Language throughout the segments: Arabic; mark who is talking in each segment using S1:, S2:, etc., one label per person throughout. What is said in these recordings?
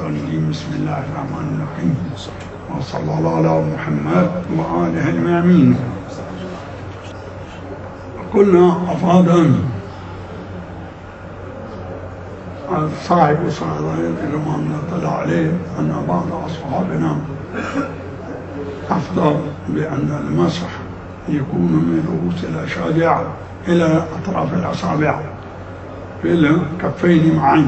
S1: الرجيم. بسم الله الرحمن الرحيم، وصلى الله على محمد وآله الميامين. قلنا أفادا صاحب صلى الله عليه أن بعض أصحابنا أفضل بأن المسح يكون من رؤوس الأشاجع إلى أطراف الأصابع في الكفين معا،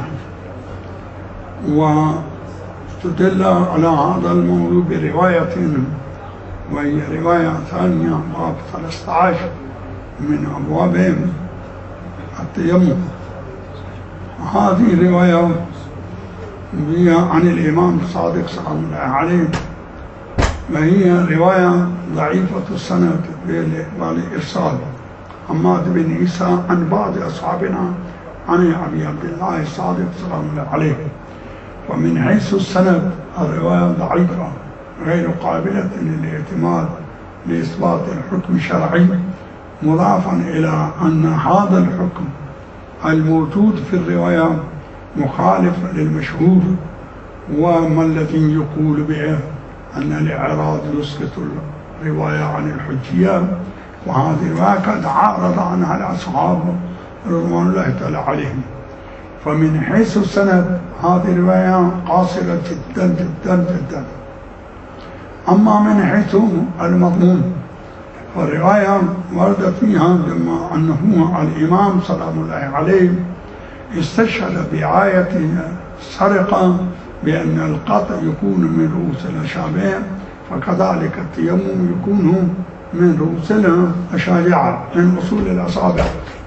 S1: واستدل على هذا الموضوع برواية، وهي رواية ثانية باب 13 من أبواب التيمم. هذه الرواية هي عن الإمام الصادق سلام الله عليه، وهي رواية ضعيفة السند والإرسال. حماد بن عيسى عن بعض أصحابنا عن أبي عبد الله الصادق سلام الله عليه. ومن حيث السند الرواية ضعيفة غير قابلة للاعتماد لإثبات الحكم الشرعي، مضافا إلى أن هذا الحكم الموجود في الرواية مخالف للمشهور، وما الذي يقول به أن الإعراض يسقط الرواية عن الحجية، وهذه الرواية قد عارض عنها الأصحاب رضوان الله تعالى عليهم. فمن حيث السند هذه الرواية قاصرة جدا جدا جدا. أما من حيث المضمون فالرواية ورد فيها بما أنه الإمام سلام الله عليه استشهد بآية السرقة بأن القطع يكون من رؤوس الأشابع، فكذلك التيمم يكون من رؤوس الأشاجع من أصول الأصابع.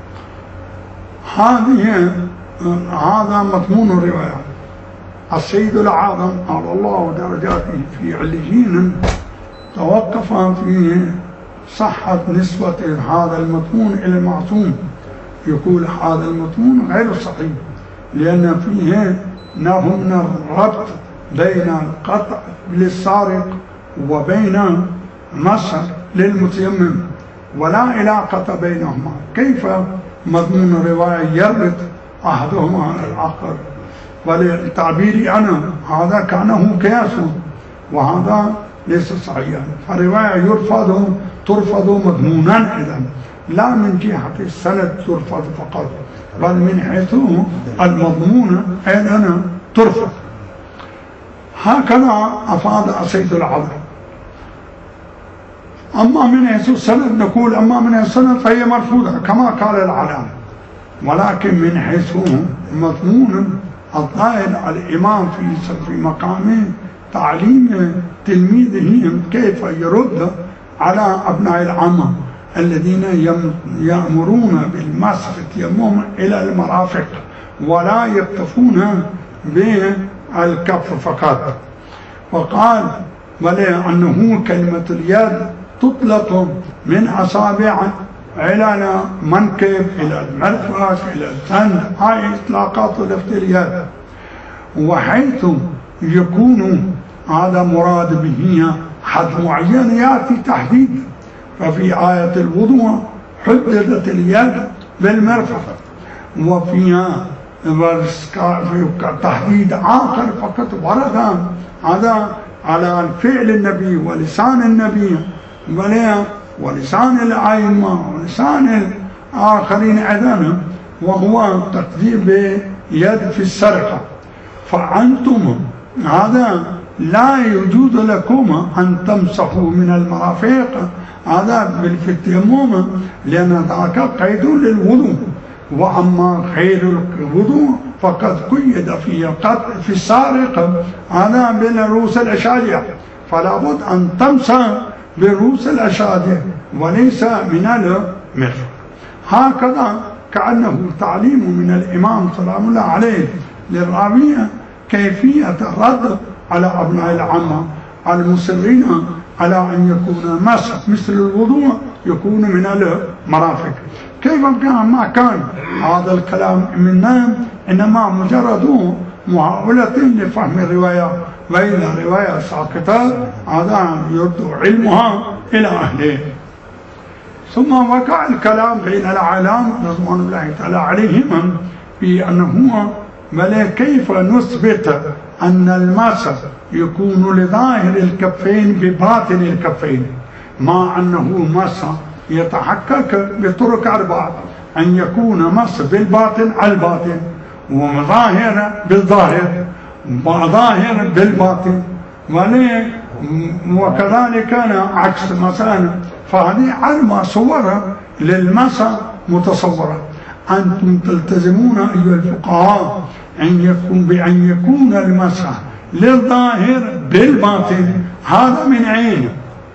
S1: هذا مضمون الرواية. السيد الأعظم على الله درجاته في عليين توقف في صحة نسبة هذا المضمون إلى المعصوم. يقول هذا المضمون غير صحيح، لأن فيه نوع من الربط بين القطع للسارق وبين مسح للمتيمم، ولا علاقة بينهما. كيف مضمون الرواية يربط أحدهما على الآخر؟ ولتعبيري أنا هذا كأنه قياس، وهذا ليس صحيحا. فالرواية ترفض مضمونا إذن، لا من جهة السند ترفض فقط، بل من حيث المضمون أيضا ترفض. هكذا أفاد السيد العظيم. أما من حيث السند نقول أما من حيث السند فهي مرفوضة كما قال العلامة، ولكن من حيث مضمون الظاهر الإمام في مقام تعليم تلميذه كيف يرد على أبناء العامة الذين يأمرون بالمسح التيمم إلى المرافق ولا يكتفون بالكف فقط. وقال ولأنه كلمة اليد تطلق من أصابع إلى المنكب إلى المرفق إلى الثند، هاي إطلاقات لفظ اليد. وحيث يكون هذا مراد به حد معين يأتي تحديد، ففي آية الوضوء حددت اليد بالمرفق، وفيها تحديد آخر فقط ورد هذا على الفعل النبي ولسان النبي ولسان الأئمة ولسان الآخرين أيضا، وهو تقدير بيد في السرقة. فأنتم هذا لا يجوز لكم أن تمسحوا من المرافق هذا في التيمم، لأن ذاك قيد للوضوء. وأما غير الوضوء فقد قيد في قطع في السارق هذا بالرؤوس الأشاجع، فلا بد أن تمسح برؤوس الأشاجع وليس من المرفق. هكذا كأنه تعليم من الإمام سلام الله عليه للراوي كيفية الرد على أبناء العامة المصرين على أن يكون مسح مثل الوضوء يكون من المرافق. كيف ما كان هذا الكلام منا إنما مجرد محاولة لفهم الرواية، وإذا الرواية ساقطة هذا يرد علمها إلى أهله. ثم وقع الكلام بين العالم رضوان الله تعالى عليهم في أنه كيف نثبت أن المس يكون لظاهر الكفين بباطن الكفين، مع أنه مس يتحقق بطرق 4: أن يكون مس بالباطن على الباطن، وظاهر بالظاهر، وظاهر بالباطن، وكذلك عكس مثلا. فهذه 4 صور للمس متصورة. أنتم تلتزمون أيها الفقهاء بأن يكون المس للظاهر بالباطن، هذا من عينه.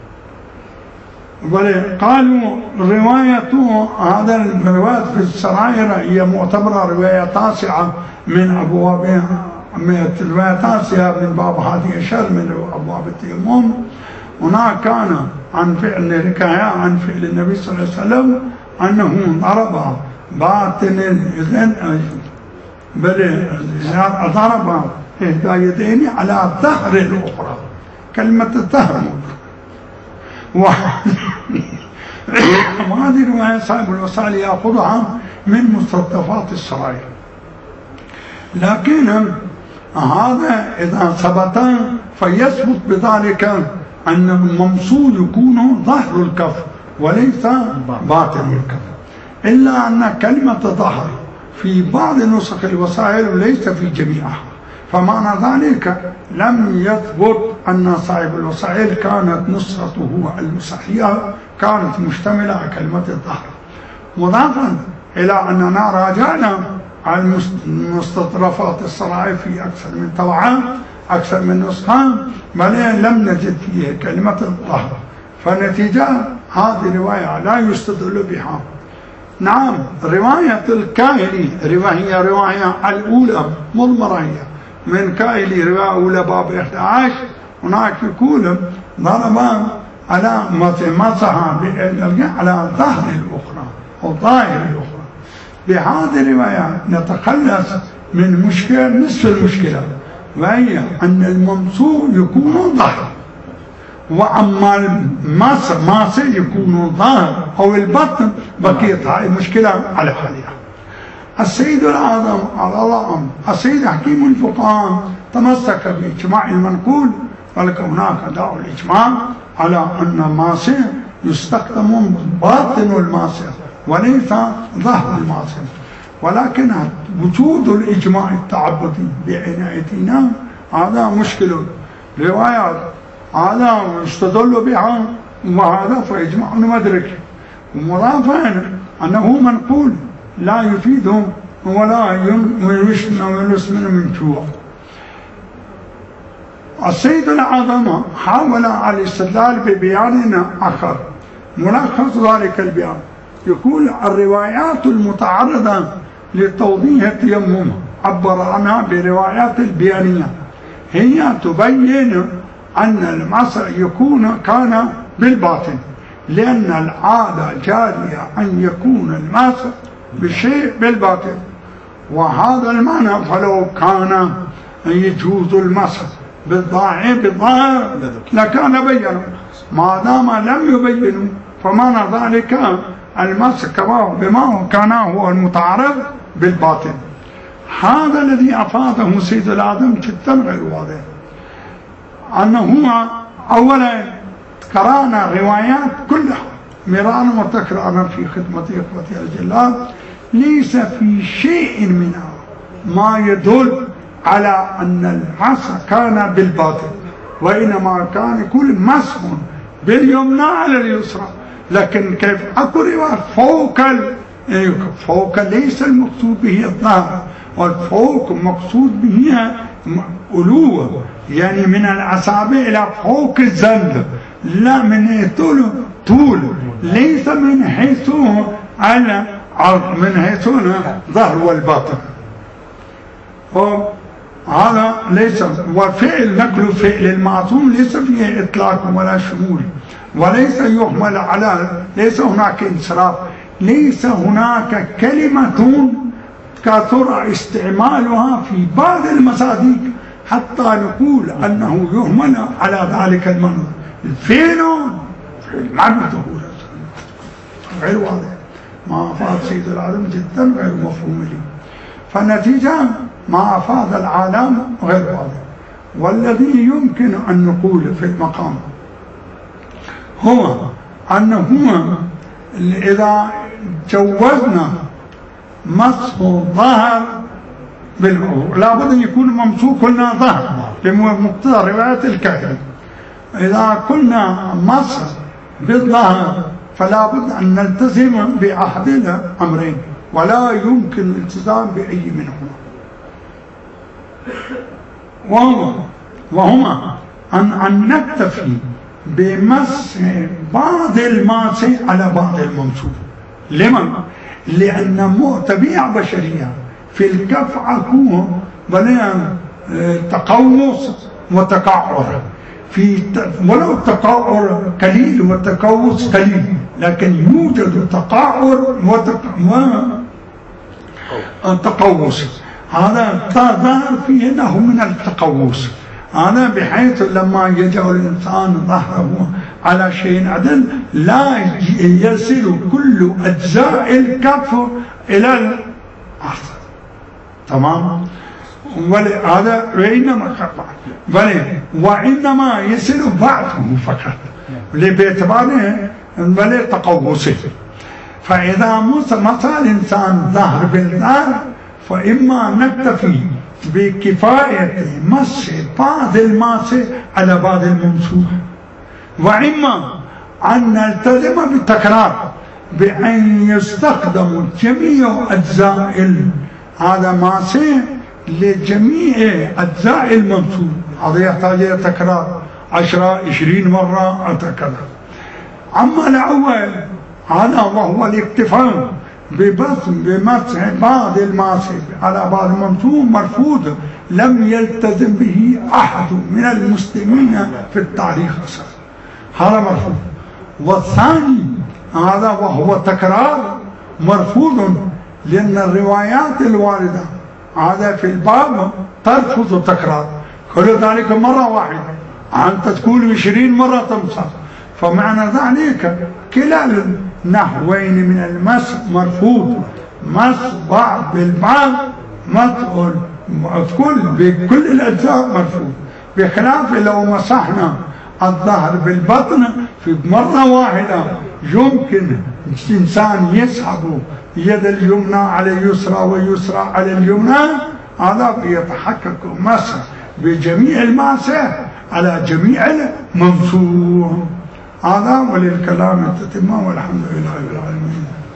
S1: قالوا رواية هذا الرواية في السرائر هي معتبرة رواية تاسعة من أبواب، رواية تاسعة من باب هذه الشر من أبواب التيمم. هناك كان عن فعل ركاية عن فعل النبي صلى الله عليه وسلم أنه ضرب باطن الإذن، بل ضرب إحدى يديه على ظهر الأخرى، كلمة الظهر. وهذه رواية صاحب الوسائل يأخذها من مستطفات السرائر. لكن هذا إذا ثبت فيثبت بذلك أن الممصول يكون ظهر الكف وليس باطن الكف، إلا أن كلمة ظهر في بعض نسخ الوسائل ليس في جميعها، فمعنى ذلك لم يثبت أن صاحب الوسائل كانت نسخته المصحية كانت مشتملة على كلمة الظهر. مضافا إلى أننا راجعنا على مستطرفات السرائر في أكثر من طبعة، أكثر من نسخة، بل لم نجد فيها كلمة الظهر، فنتيجة هذه الرواية لا يستدل بها. نعم، رواية الكاهلي هي رواية الأولى مضمرة، هي من كاهلي رواية أولى باب 11. هناك يقول ضرب على مسحها على ظهر الأخرى أو ظاهر الأخرى. بهذه الرواية نتخلص من مشكلة نصف المشكلة، وهي أن الممصول يكون ظهر، وأما الماس يكون ظاهر أو البطن بقيت هاي مشكلة على حالها. السيد الأعظم على الله السيد حكيم الفقهاء تمسك بإجماع المنقول، ولكن هناك دعوة الإجماع على أن الماس يستخدم باطن الماس وليس ظهر الماس، ولكن وجود الإجماع التعبدي بعنايتنا هذا مشكل. روايات هذا يستدل بها وهذا فإجماع مدرك، ومضافا أنه منقول لا يفيد ولا يسمن من جوع. السيد الأعظم حاول الاستدلال ببيان آخر، ملخص ذلك البيان يقول الروايات المتعرضة لتوضيح التيمم عبر عنها بروايات البيانية، هي تبين أن المس كان بالباطن، لأن العادة جارية أن يكون المس بشيء بالباطن، وهذا المعنى. فلو كان يجوز المس بالظاهر لكان بينا، ما دام لم يبينوا فمعنى ذلك المس بما كان هو المتعارض بالباطن. هذا الذي أفاده سيد الأعظم جدا غير واضح، أنه أولا قرأنا الروايات كلها مرارا وتكرارا في خدمة إخوتي الجلال، ليس في شيء منها ما يدل على أن المس كان بالباطن، وإنما كان كل مسح باليمنى على اليسرى. لكن كيف أكو رواية فوق ليس المقصود به الظهر، والفوق مقصود به ألوة، يعني من الأصابع إلى فوق الزند، لا من حيث طول، ليس من حيث ظهر والباطن. هذا ليس، وفعل نقل فعل المعصوم ليس فيه إطلاق ولا شمول، وليس يحمل على، ليس هناك انصراف، ليس هناك كلمة كثر استعمالها في بعض المصادق حتى نقول أنه يحمل على ذلك المعنى. الفعل معنى ظهور غير واضح، ما أفاد سيد العالم جدا غير مفهوم لي، فالنتيجة ما أفاد العالم غير واضح. والذي يمكن أن نقول في المقام هو أنه إذا جوزنا مسح الظهر بالعضو لابد أن يكون ممسوك لنا ظهر بمقتضى رواية الكاهن. إذا قلنا مسح بالظهر فلا بد أن نلتزم بأحد الأمرين ولا يمكن الالتزام بأي منهما، وهما أن نكتفي بمسح بعض الماسح على بعض الممسوح. لمن؟ لأن طبيعة بشرية في الكف أكون بلين تقوس وتقعر، ولو التقعر قليل والتقوس قليل، لكن يوجد تقعر وتقوس، هذا ظاهر فيه انه من التقوس، هذا بحيث لما يجعل الانسان ظهره على شيء عدل لا يصل كل اجزاء الكف الى الارض. تمام؟ هذا وإنما يصل بعضه فقط باعتباره تقوسه. فإذا مسح الإنسان ظهر بالظهر فإما نكتفي بكفاية مسح بعض الماسح على بعض الممسوح، وإما أن نلتزم بالتكرار بأن يستخدم جميع أجزاء هذا ماسح لجميع أجزاء الممسوح. هذا يحتاج إلى تكرار 10-20 مرة هكذا. أما الأول هذا وهو الاكتفاء بمسح بعض الماسح على بعض الممسوح مرفوض، لم يلتزم به أحد من المسلمين في التاريخ أصلا، هذا مرفوض. والثاني هذا وهو تكرار مرفوض، لأن الروايات الواردة هذا في الباب ترفض التكرار، كل ذلك مرة واحدة، أنت تقول 20 مرة تمسح، فمعنى ذلك كلا النحوين من المسح مرفوض، مسح بعض بالبعض بكل الأجزاء مرفوض، بخلاف لو مسحنا الظهر بالبطن في مرة واحدة يمكن الإنسان يسحب يد اليمنى على اليسرى واليسرى على اليمنى، هذا بيتحقق مسح بجميع الماسح على جميع الممسوح. هذا وللكلام التتمة والحمد لله رب العالمين.